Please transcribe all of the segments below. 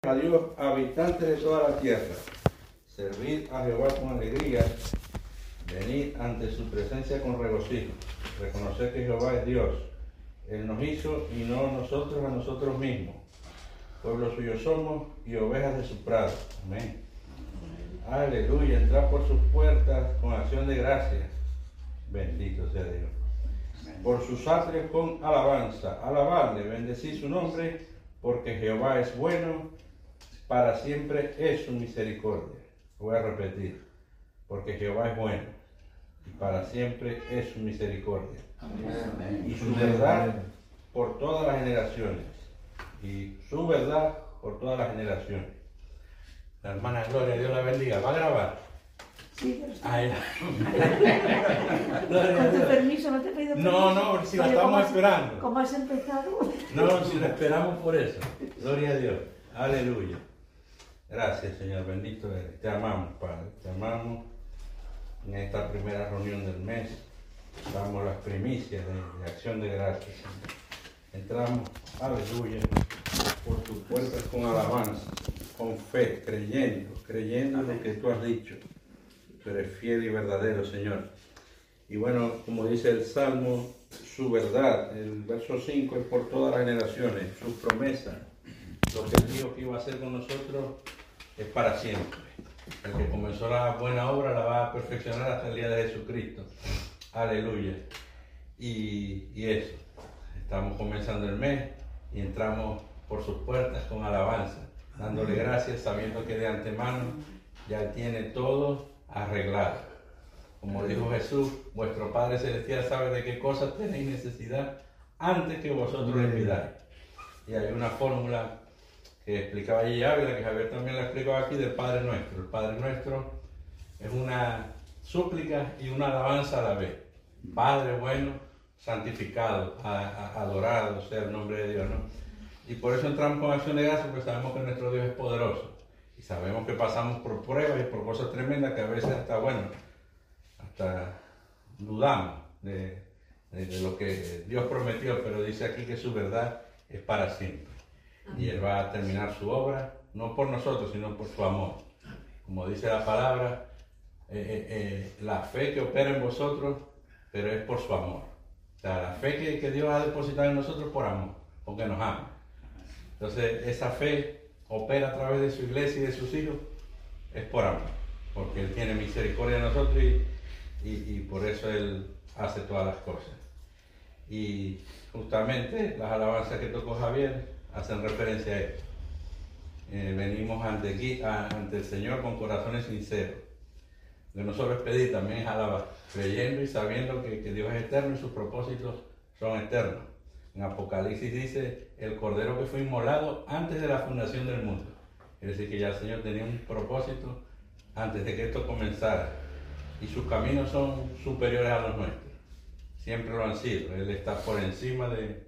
A Dios, habitantes de toda la tierra, servid a Jehová con alegría, venid ante su presencia con regocijo, reconocer que Jehová es Dios, Él nos hizo y no nosotros a nosotros mismos, pueblo suyo somos y ovejas de su prado. Amén. Aleluya, entrad por sus puertas con acción de gracias, bendito sea Dios. Por sus atrios con alabanza, alabadle, bendecid su nombre, porque Jehová es bueno, para siempre es su misericordia. Voy a repetir, porque Jehová es bueno, y para siempre es su misericordia. Amén. Y su verdad por todas las generaciones, y su verdad por todas las generaciones. La hermana Gloria, Dios la bendiga. ¿Va a grabar? Sí, pero Ay, con tu permiso, no te he pedido permiso. No, si la estamos esperando. ¿Cómo has empezado? No, si la esperamos por eso. Gloria a Dios. Aleluya. Gracias, Señor. Bendito eres. Te amamos, Padre. Te amamos en esta primera reunión del mes. Damos las primicias de acción de gracias, Señor. Entramos, aleluya, por tus puertas con alabanza, con fe, creyendo lo que tú has dicho. Tú eres fiel y verdadero, Señor. Y bueno, como dice el Salmo, su verdad, el verso 5 es por todas las generaciones, sus promesas, lo que Él dijo que iba a hacer con nosotros es para siempre. El que comenzó la buena obra la va a perfeccionar hasta el día de Jesucristo. Aleluya. Y eso, estamos comenzando el mes y entramos por sus puertas con alabanza, dándole gracias, sabiendo que de antemano ya Él tiene todo arreglado. Como dijo Jesús, vuestro Padre Celestial sabe de qué cosas tenéis necesidad antes que vosotros le pidáis. Y hay una fórmula que explicaba allí Ávila, que Javier también la explicaba aquí, del Padre Nuestro. El Padre Nuestro es una súplica y una alabanza a la vez. Padre bueno, santificado, adorado sea el nombre de Dios, ¿no? Y por eso entramos con acción de gracias, porque sabemos que nuestro Dios es poderoso. Y sabemos que pasamos por pruebas y por cosas tremendas que a veces hasta dudamos de lo que Dios prometió, pero dice aquí que su verdad es para siempre. Y Él va a terminar su obra, no por nosotros, sino por su amor. Como dice la palabra, la fe que opera en vosotros, pero es por su amor. O sea, la fe que Dios ha depositado en nosotros por amor, porque nos ama. Entonces, esa fe opera a través de su iglesia y de sus hijos, es por amor, porque Él tiene misericordia de nosotros y por eso Él hace todas las cosas. Y justamente las alabanzas que tocó Javier hacen referencia a esto. Venimos ante el Señor con corazones sinceros. Lo que no solo es pedir, también es alabar, creyendo y sabiendo que Dios es eterno y sus propósitos son eternos. En Apocalipsis dice, el Cordero que fue inmolado antes de la fundación del mundo. Es decir, que ya el Señor tenía un propósito antes de que esto comenzara. Y sus caminos son superiores a los nuestros. Siempre lo han sido. Él está por encima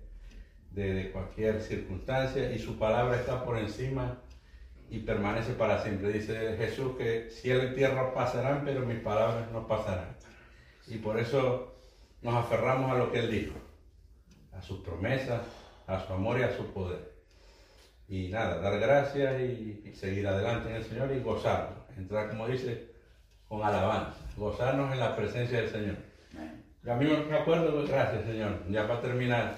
de cualquier circunstancia y su palabra está por encima y permanece para siempre. Dice Jesús que cielo y tierra pasarán, pero mis palabras no pasarán. Y por eso nos aferramos a lo que Él dijo, a sus promesas, a su amor y a su poder. Y nada, dar gracias y seguir adelante en el Señor y gozarnos. Entrar, como dice, con alabanza, gozarnos en la presencia del Señor. Y a mí me acuerdo, gracias Señor, ya para terminar,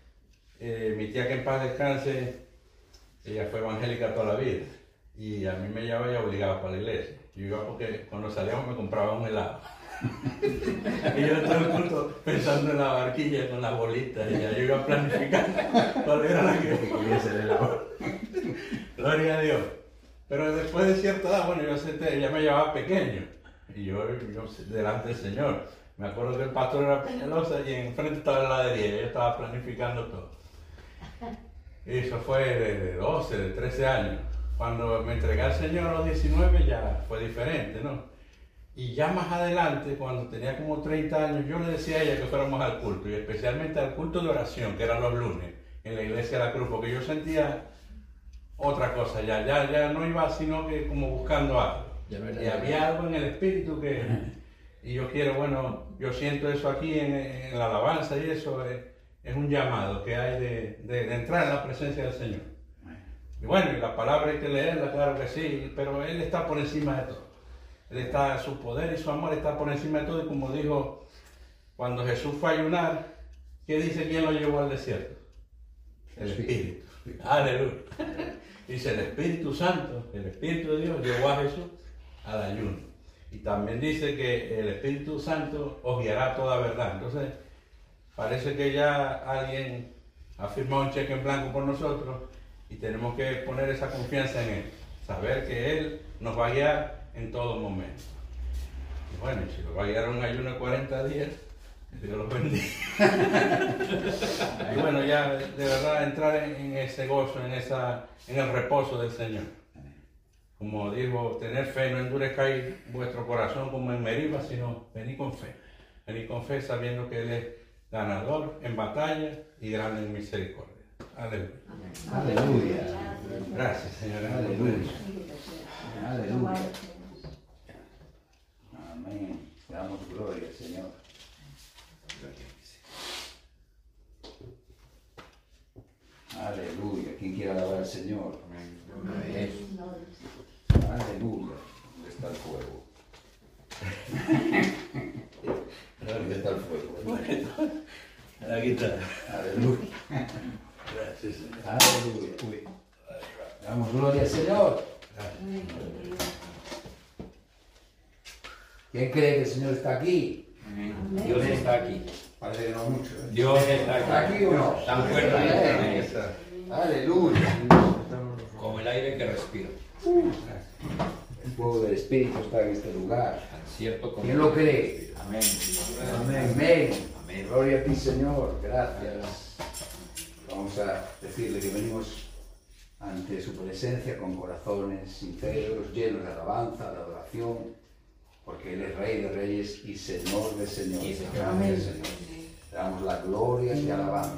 mi tía que en paz descanse, ella fue evangélica toda la vida y a mí me llevaba y obligaba para la iglesia. Yo iba porque cuando salíamos me compraba un helado. Y yo todo el culto pensando en la barquilla con las bolitas y ya yo iba planificando cuál era la que quería hacer el helado. Gloria a Dios. Pero después de cierta edad, bueno, ella me llevaba pequeño y yo delante del Señor. Me acuerdo que el pastor era Peñalosa y enfrente estaba la heladería, yo estaba planificando todo. Y eso fue de 12, de 13 años. Cuando me entregué al Señor a los 19 ya fue diferente, ¿no? Y ya más adelante, cuando tenía como 30 años, yo le decía a ella que fuéramos al culto, y especialmente al culto de oración, que eran los lunes, en la iglesia de la Cruz, porque yo sentía otra cosa, ya no iba sino que como buscando algo. Y había algo en el espíritu que... Y yo quiero, bueno, yo siento eso aquí en la alabanza y eso es un llamado que hay de entrar en la presencia del Señor. Y bueno, y la palabra hay que leerla, claro que sí, pero Él está por encima de todo. Él está, su poder y su amor está por encima de todo. Y como dijo, cuando Jesús fue a ayunar, ¿qué dice quién lo llevó al desierto? El Espíritu. Aleluya. Dice el Espíritu Santo, el Espíritu de Dios llevó a Jesús al ayuno. Y también dice que el Espíritu Santo os guiará a toda verdad. Entonces, parece que ya alguien ha firmado un cheque en blanco por nosotros y tenemos que poner esa confianza en Él. Saber que Él nos va a guiar en todo momento. Y bueno, si nos va a guiar a un ayuno de 40 días, Dios los bendiga. Y bueno, ya de verdad entrar en ese gozo, en el reposo del Señor. Como dijo, tener fe, no endurezcáis vuestro corazón como en Meriba, sino venid con fe. Venid con fe sabiendo que Él es ganador en batalla y grande en misericordia. Aleluya. Aleluya. Gracias, Señor. Aleluya. Aleluya. Amén. Damos gloria, Señor. Aleluya. ¿Quién quiere alabar al Señor? Amén. Aleluya. ¿Dónde está el fuego? ¿Dónde está el fuego? La guitarra. Aleluya. Gracias, Señor. Aleluya. Damos gloria al Señor. ¿Quién cree que el Señor está aquí? Dios está aquí. Parece que no mucho. ¿eh? Dios está ¿Está aquí. aquí o no? Tan fuerte Amén. Aleluya. como el aire que respiro. El fuego del Espíritu está en este lugar. Tan cierto como ¿Quién lo cree? Amén. Amén. Amén. Amén. Gloria a ti, Señor. Gracias. Vamos a decirle que venimos ante su presencia con corazones sinceros, llenos de alabanza, de adoración, porque Él es Rey de Reyes y Señor de Señores. Sí, Señor. Amén, Señor. Le damos la gloria y alabamos.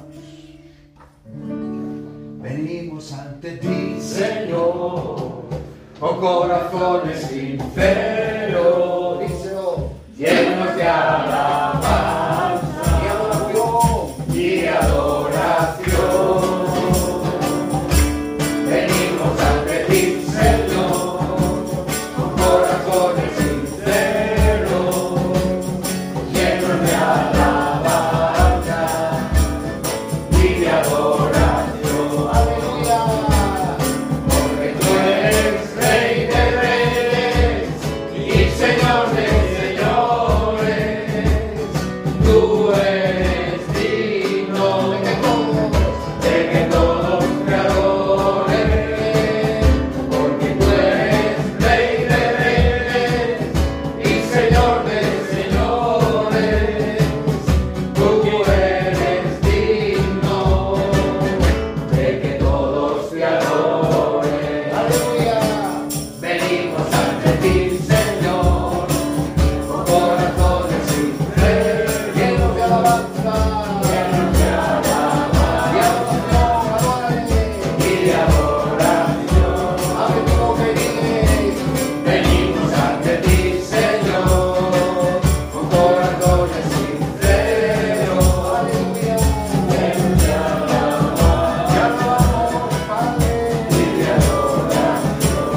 Venimos ante ti, Señor, con corazones sinceros, díselo, llenos de alabanza y adoración. Venimos ante ti, Señor, con corazones sinceros, llenos de alabanza y de adoración. Aleluya, porque tú eres Rey de Reyes y Señor de Señores. Tú eres digno de que todos te adoren, porque tú eres Rey de Reyes y Señor de Señores. Tú eres digno de que todos te adoren. Aleluya. Venimos ante ti, Señor, con corazones sinceros, llenos de alabanza, y de adoración. Ave tu venid. Venimos ante ti, Señor, con corazones sinceros. Aleluya. Llenos de alabanza, y de adoración.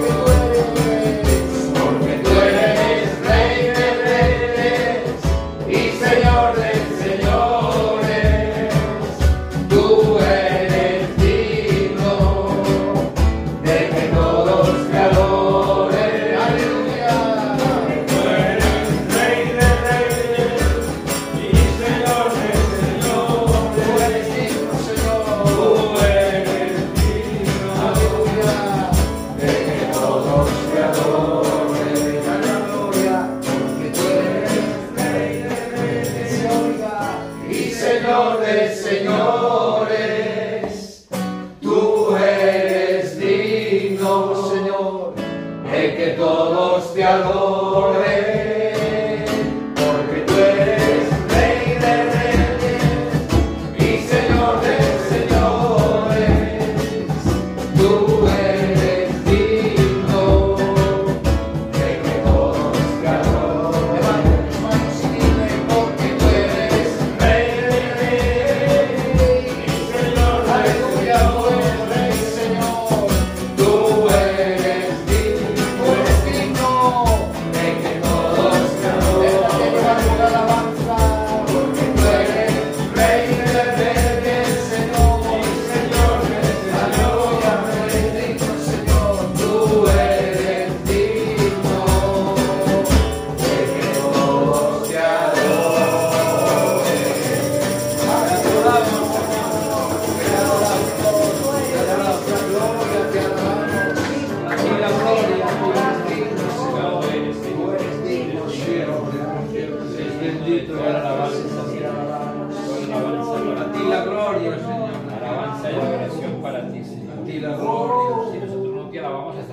Porque tú eres Rey de Reyes y Señor de Señores. Tú eres digno de que todos te adoren. Aleluya. Tú eres Rey de Reyes y Señor de Señores. Tú eres digno, Señor. Tú eres digno. Aleluya. De que todos te adoren. Aleluya. Porque tú eres Rey de Reyes y Señor de Señores. Tú eres digno, Señor, de que todos te adoren, porque tú eres Rey de Reyes y Señor de Señores. Tú eres digno de que todos te adoren. Levanta tus manos y dile, porque tú eres Rey de Reyes y Señor. Aleluya, tú eres Rey, Señor.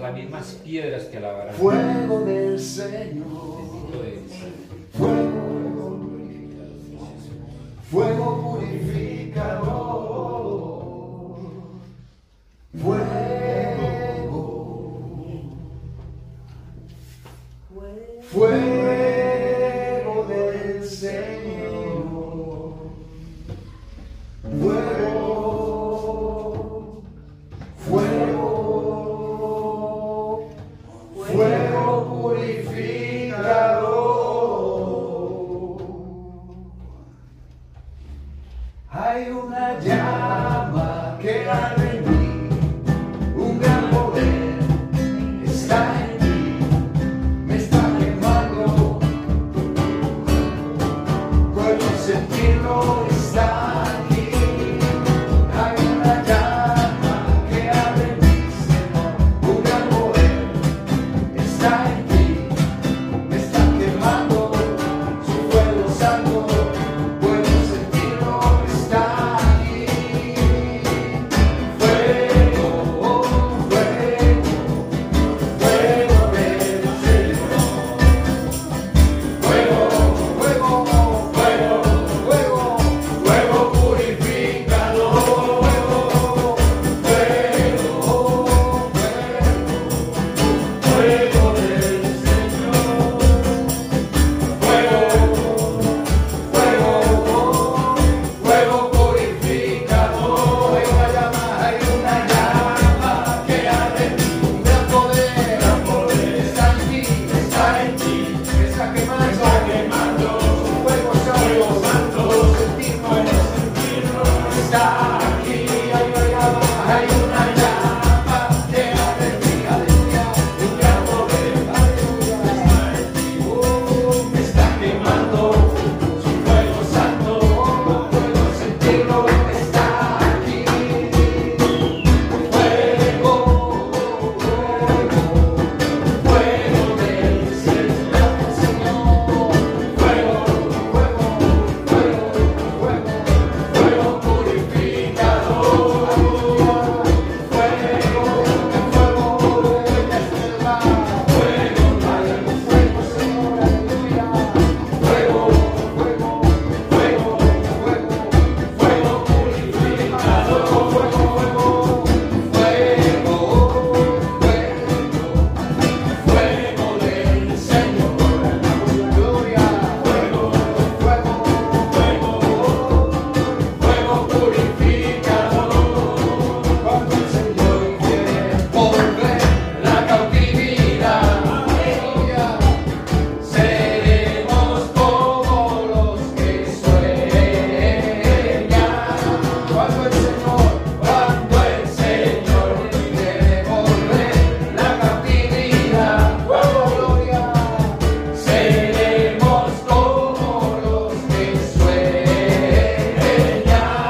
las mismas piedras que alabarán. Fuego del Señor. Bendito eres. Fuego, fuego purificador. Fuego del Señor. Fuego, fuego, fuego purificador. Hay una llama que arde en mí, un gran poder está en mí, me está quemando, puedo sentirlo, está aquí. Hay una llama que arde en mí, Señor, un gran poder está en mí, me está quemando, su fuego santo, puedo sentirlo, está aquí. Fuego, fuego, fuego del Señor. Fuego, fuego, fuego, fuego, fuego purificador. Fuego, fuego, fuego del Señor. Fuego, fuego, fuego purificador. Hay una llama que arde, un gran poder está en ti, me está quemando, su fuego santo, sentirlo, está aquí. Hay una llama que arde en ti, aleluya, un gran poder, aleluya, me está quemando, su fuego santo, puedo sentirlo, está aquí. Fuego, fuego del Señor, fuego, fuego, fuego, fuego, fuego purificador, fuego, fuego, fuego, fuego, Señor, aleluya, fuego, fuego, fuego, fuego, fuego purificador, fuego, fuego, fuego, fuego del Señor, gloria, fuego, fuego, fuego, fuego purificador. Cuando el Señor quiere volver la cautividad, aleluya, seremos como los que sueñan. Cuando el Señor quiere volver la cautividad, gloria, seremos como los que sueñan.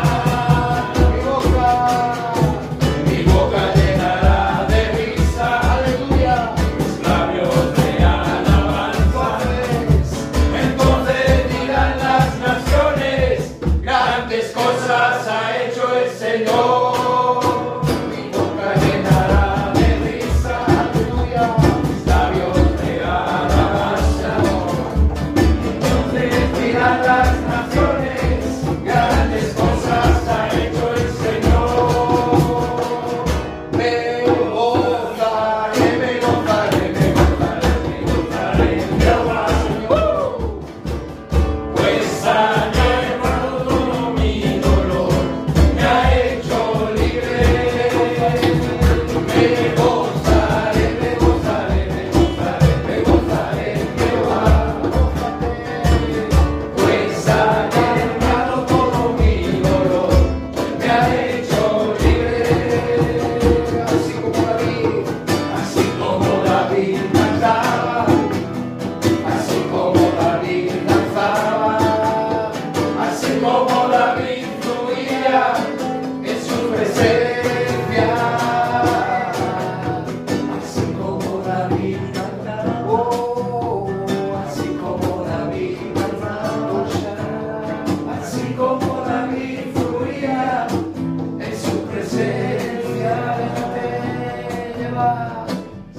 Mi boca llenará de risa, aleluya, mis labios de alabanza. Entonces dirán las naciones, grandes cosas ha hecho el Señor. Mi boca llenará de risa, aleluya, mis labios de alabanza. Entonces dirán las naciones, grandes cosas ha hecho el Señor. Me gozaré, me gozaré, me gozaré, me gozaré en Jehová, Señor. Pues ha llevado todo mi dolor, me ha hecho libre. Me gozaré, me gozaré, me gozaré, me gozaré en Jehová. Pues ha llevado todo mi dolor, me ha hecho libre. Así como David cantaba, así como David danzaba, así como David fluía en su presencia, así como David cantaba, así como David danzaba, así como David fluía en su presencia. Déjame llevar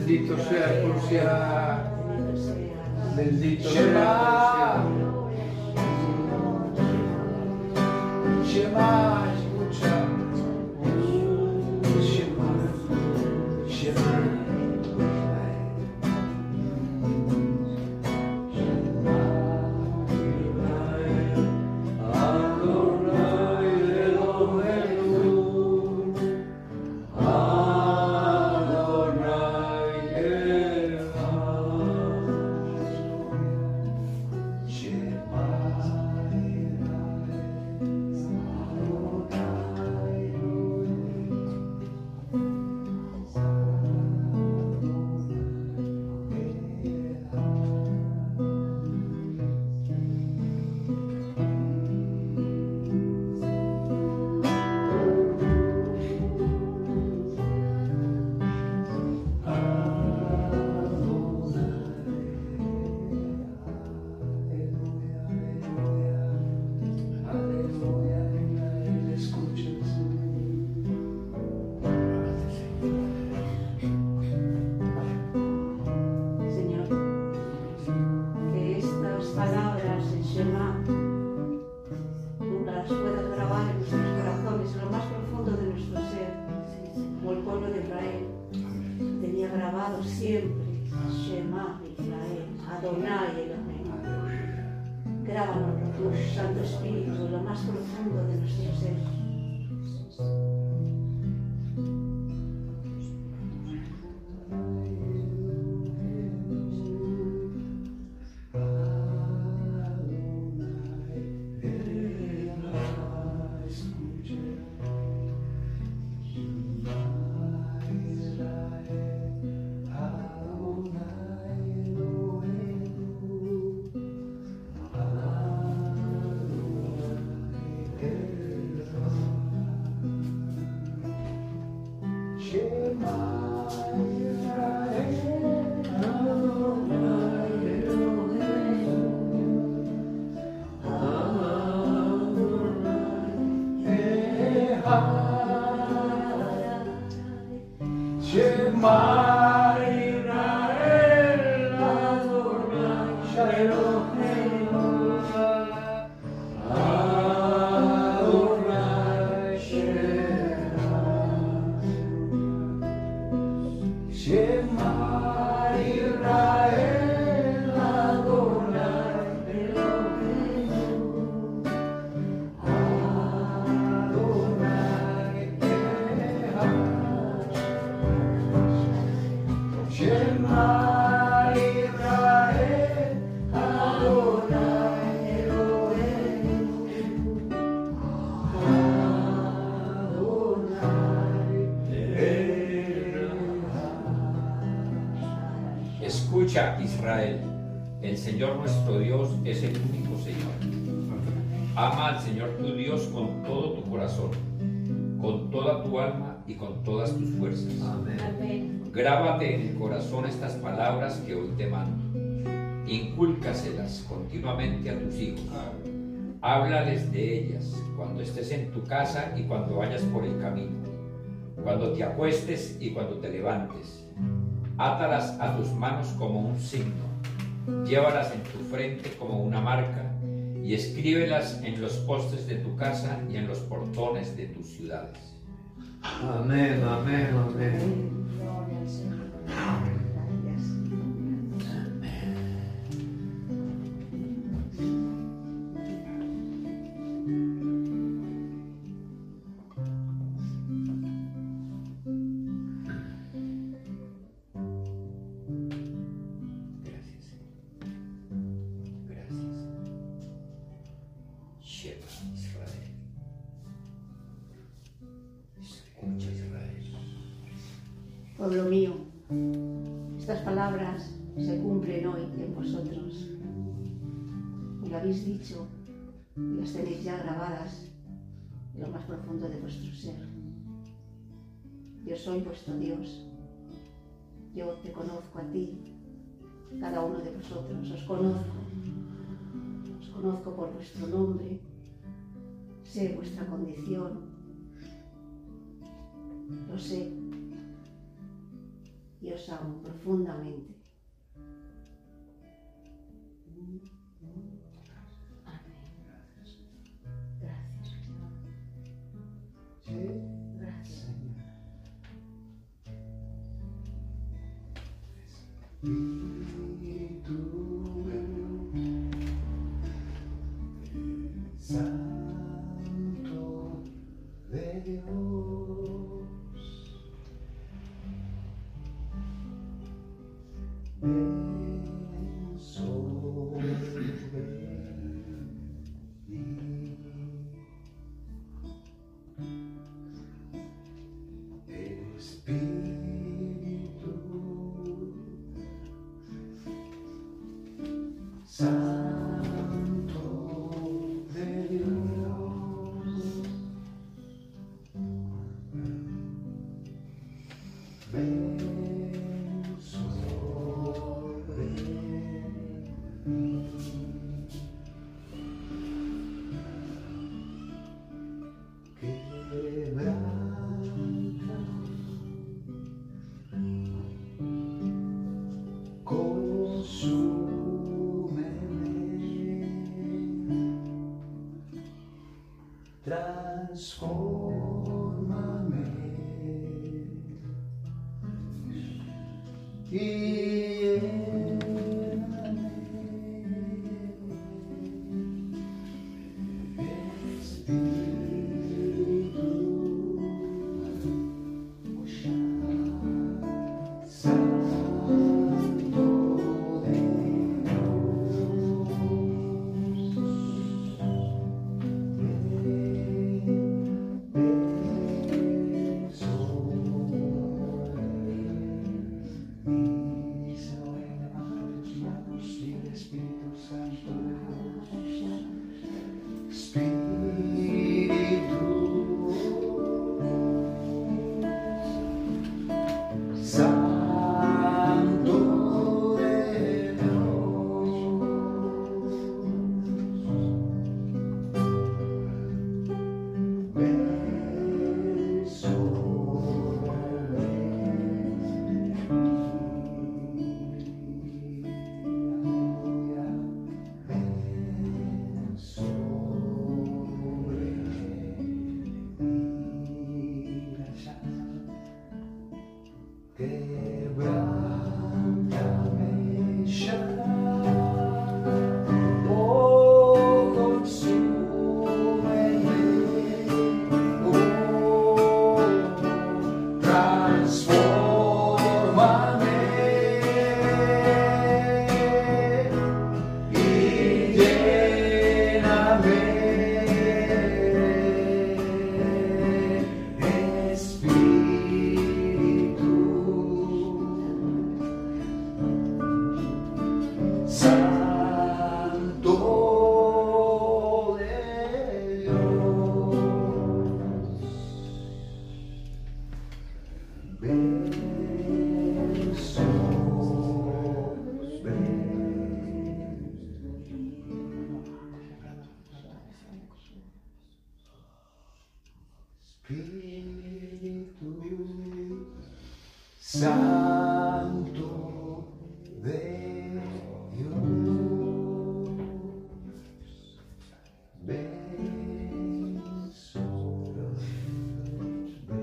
Bendito sea por sea. Bendito sea Shema. Shema, escucha. Shema, Shema. Señor, que estas palabras en Shema tú las puedas grabar en nuestros corazones, en lo más profundo de nuestro ser, como el pueblo de Israel tenía grabado siempre Shema Israel, Adonai Elohim. Grábanos, tu Santo Espíritu, en lo más profundo de nuestro ser. Escucha, Israel, el Señor nuestro Dios es el único Señor. Ama al Señor tu Dios con todo tu corazón, con toda tu alma y con todas tus fuerzas. Amén. Grábate en el corazón estas palabras que hoy te mando. Incúlcaselas continuamente a tus hijos. Háblales de ellas cuando estés en tu casa y cuando vayas por el camino, cuando te acuestes y cuando te levantes. Átalas a tus manos como un signo, llévalas en tu frente como una marca y escríbelas en los postes de tu casa y en los portones de tus ciudades. Amén, amén, amén. Gloria al Señor. Gracias. Gracias. Shema Israel. Escucha, Israel. Pueblo mío, estas palabras se cumplen hoy en vosotros. Y lo habéis dicho y las tenéis ya grabadas en lo más profundo de vuestro ser. Yo soy vuestro Dios. Yo te conozco a ti, cada uno de vosotros. Os conozco por vuestro nombre. Sé vuestra condición. Lo sé. y os amo profundamente. Amén. Gracias, Señor. Gracias. Espíritu Santo de Dios, ven sobre mí. Espíritu Santo de Dios, ven sobre mí. Quebranta, consúmeme, transfórmame y lléname, Espíritu Santo de Espíritu Santo de Dios, Espíritu Santo de Dios, ven sobre quebrántame ya, oh, consúmeme, oh, transfórmame y lléname, Espíritu Santo de Dios, ven sobre Espíritu Santo de Dios, ven sobre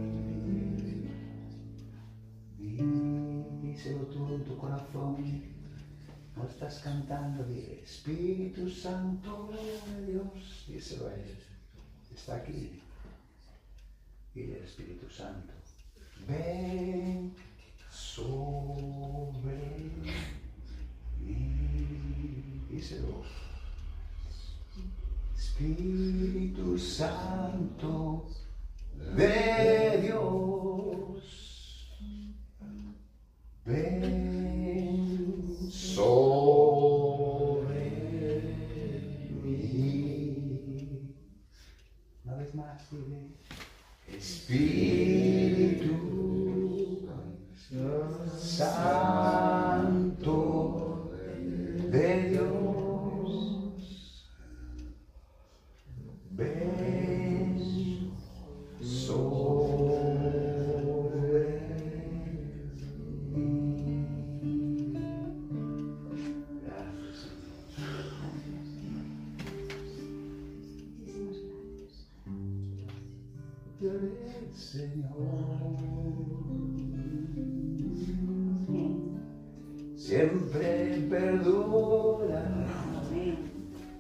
mí. Díselo tú en tu corazón, no estás cantando, di Espíritu Santo de Dios, díselo a él, está aquí. Y el Espíritu Santo, ven sobre mí. Díselo. Espíritu Santo de Dios, ven sobre mí. Una vez más, dile. Espíritu Santo de Dios, ven sobre del Señor. Siempre perdura. Amén.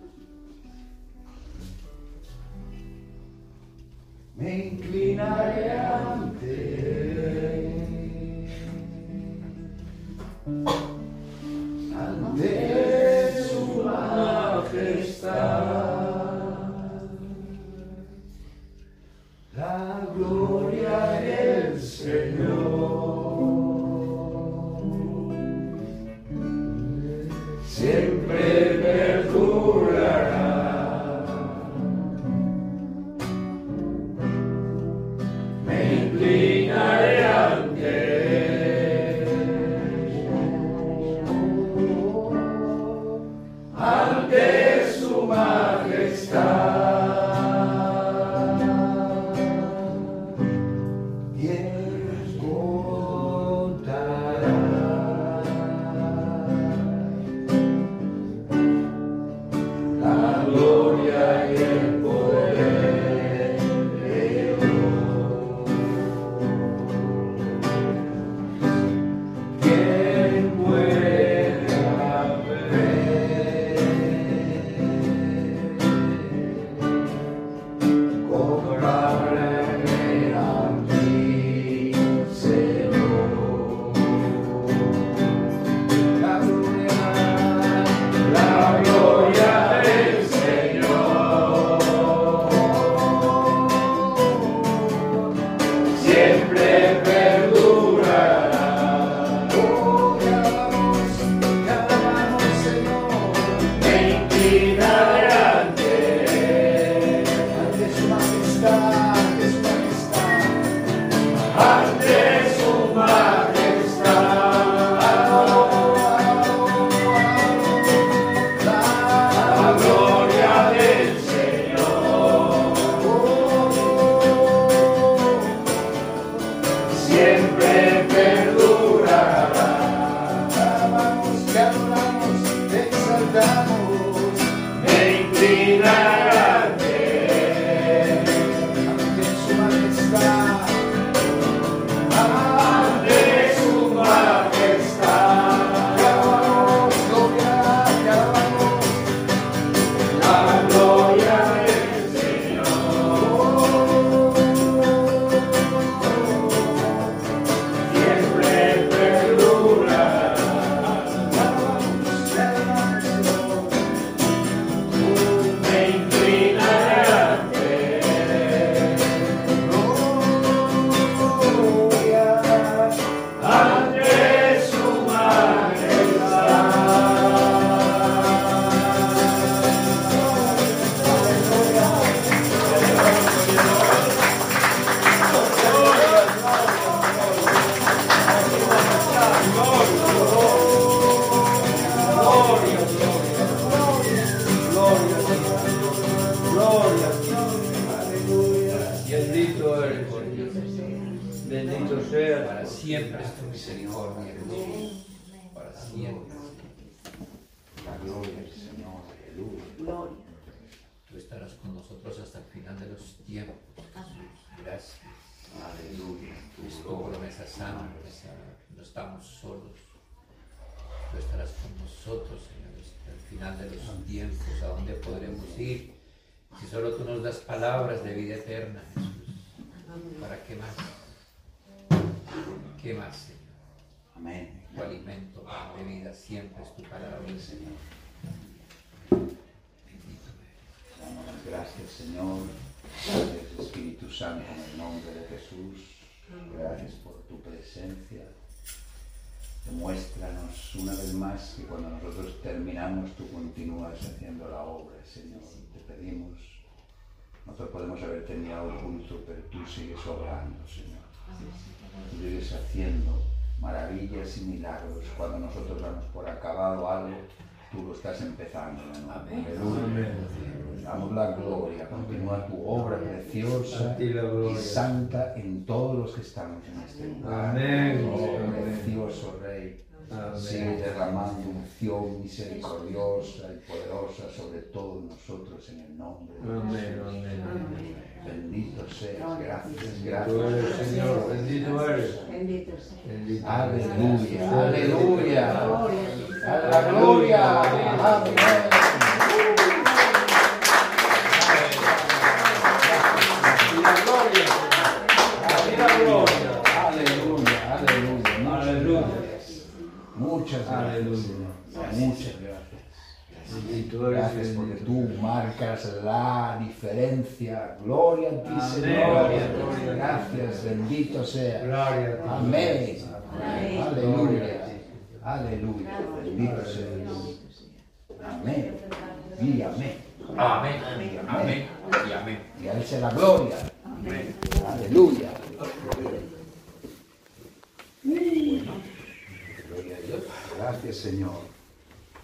Me inclinaré ante su majestad. La gloria del Señor siempre perdurará. Me inclinaré ante su majestad. La gloria y el poder de Dios. ¿Quién puede comprarme a ti, Señor? La gloria del Señor siempre perdurará. Te alabamos, Señor. Me inclinaré ante su majestad, ante su majestad. La gloria del Señor siempre perdurará. Te adoramos, te exaltamos. Me inclinaré ante su majestad, ante su majestad. Te alabamos, gloria, te alabamos. La gloria del Señor siempre perdurará. Te alabamos, Señor. Me inclinaré ante su majestad. Bendito eres, por Dios. Bendito sea. Para siempre es tu misericordia, Jesús. Para siempre. La gloria del Señor, aleluya. Gloria. Tú estarás con nosotros hasta el final de los tiempos, Jesús. Gracias. Aleluya. Es tu promesa santa. No estamos solos. Tú estarás con nosotros, Señor, hasta el final de los tiempos. ¿A dónde podremos ir? Si solo tú nos das palabras de vida eterna, Jesús. ¿Para qué más? ¿Qué más, Señor? Amén. Tu alimento de vida siempre es tu palabra, Señor. Bendito eres. Damos las gracias, Señor. Gracias, Espíritu Santo, en el nombre de Jesús. Gracias por tu presencia. Demuéstranos una vez más que cuando nosotros terminamos, tú continúas haciendo la obra, Señor. Te pedimos. Nosotros podemos haber terminado el culto, pero tú sigues obrando, Señor. Tú sigues haciendo maravillas y milagros. Cuando nosotros damos por acabado algo, tú lo estás empezando. Amén. Aleluya. Damos la gloria. Continúa tu obra preciosa y santa en todos los que estamos en este lugar. Amén. Oh, precioso Rey. Amén. Sigue derramando unción misericordiosa y poderosa sobre todos nosotros en el nombre de Amén, Jesús. amén, amén. Amén. Bendito seas, gracias, Tú gracias. eres, Señor, bendito eres. Bendito sea. Bendito. Aleluya, aleluya. Gloria. A la gloria. Amén. Y la gloria. Y la gloria. Aleluya, aleluya. Aleluya. Muchas gracias, Aleluya. Señor. Muchas gracias. Bendito eres. Gracias porque tú marcas la diferencia. Gloria a ti, Amén. Señor. Gloria. Gracias, bendito sea. Gloria a ti. Amén. Amén. Aleluya. Aleluya. Bendito sea. Amén. Y amén. Amén, amén y amén. Y a Él sea la gloria. Amén. Aleluya. Bueno, gloria a Dios. Gracias, Señor.